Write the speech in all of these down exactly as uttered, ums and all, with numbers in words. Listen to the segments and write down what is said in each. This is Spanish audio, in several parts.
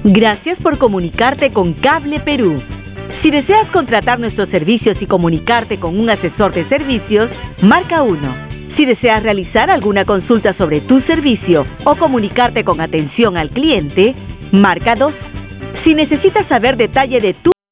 Gracias por comunicarte con Cable Perú. Si deseas contratar nuestros servicios y comunicarte con un asesor de servicios, marca uno. Si deseas realizar alguna consulta sobre tu servicio o comunicarte con atención al cliente, marca dos. Si necesitas saber detalle de tu...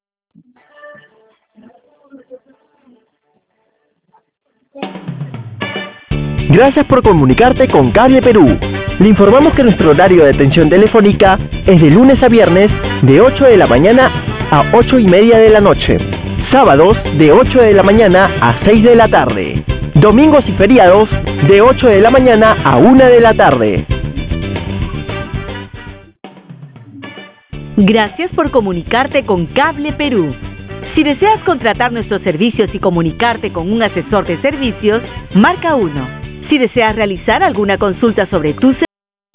Gracias por comunicarte con Cable Perú. Le informamos que nuestro horario de atención telefónica es de lunes a viernes de ocho de la mañana a ocho y media de la noche. Sábados de ocho de la mañana a seis de la tarde. Domingos y feriados de ocho de la mañana a una de la tarde. Gracias por comunicarte con Cable Perú. Si deseas contratar nuestros servicios y comunicarte con un asesor de servicios, marca uno. Si deseas realizar alguna consulta sobre tu servicio,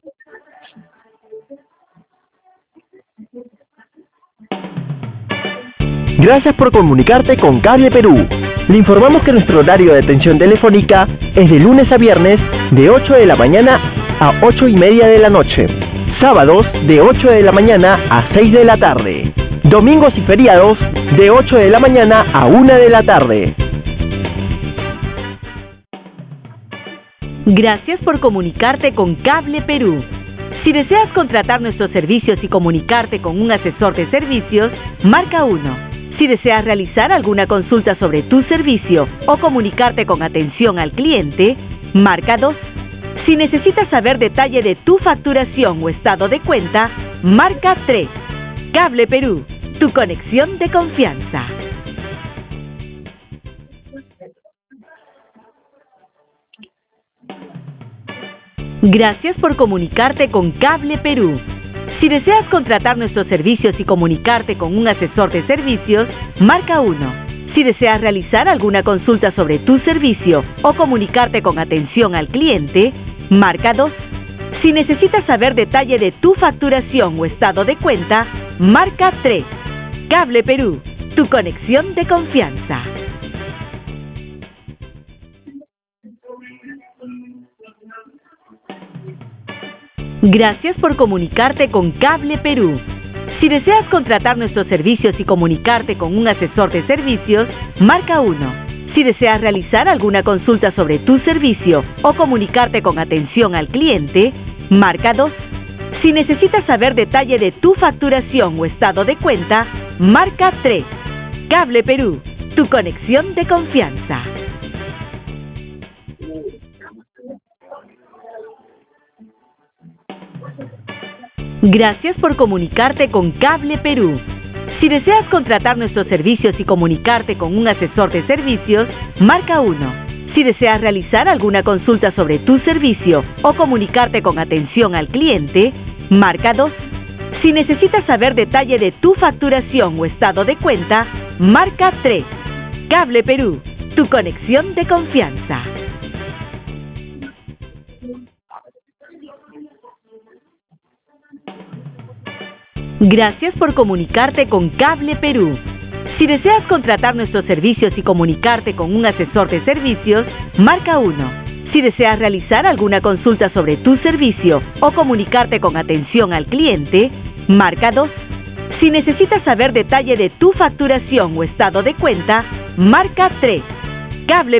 Gracias por comunicarte con Cable Perú. Le informamos que nuestro horario de atención telefónica es de lunes a viernes de ocho de la mañana a ocho y media de la noche. Sábados de ocho de la mañana a seis de la tarde. Domingos y feriados de ocho de la mañana a una de la tarde. Gracias por comunicarte con Cable Perú. Si deseas contratar nuestros servicios y comunicarte con un asesor de servicios, marca uno. Si deseas realizar alguna consulta sobre tu servicio o comunicarte con atención al cliente, marca dos. Si necesitas saber detalle de tu facturación o estado de cuenta, marca tres. Cable Perú, tu conexión de confianza. Gracias por comunicarte con Cable Perú. Si deseas contratar nuestros servicios y comunicarte con un asesor de servicios, marca uno. Si deseas realizar alguna consulta sobre tu servicio o comunicarte con atención al cliente, marca dos. Si necesitas saber detalle de tu facturación o estado de cuenta, marca tres. Cable Perú, tu conexión de confianza. Gracias por comunicarte con Cable Perú. Si deseas contratar nuestros servicios y comunicarte con un asesor de servicios, marca uno. Si deseas realizar alguna consulta sobre tu servicio o comunicarte con atención al cliente, marca dos. Si necesitas saber detalle de tu facturación o estado de cuenta, marca tres. Cable Perú, tu conexión de confianza. Gracias por comunicarte con Cable Perú. Si deseas contratar nuestros servicios y comunicarte con un asesor de servicios, marca uno. Si deseas realizar alguna consulta sobre tu servicio o comunicarte con atención al cliente, marca dos. Si necesitas saber detalle de tu facturación o estado de cuenta, marca tres. Cable Perú, tu conexión de confianza. Gracias por comunicarte con Cable Perú. Si deseas contratar nuestros servicios y comunicarte con un asesor de servicios, marca uno. Si deseas realizar alguna consulta sobre tu servicio o comunicarte con atención al cliente, marca dos. Si necesitas saber detalle de tu facturación o estado de cuenta, marca tres. Cable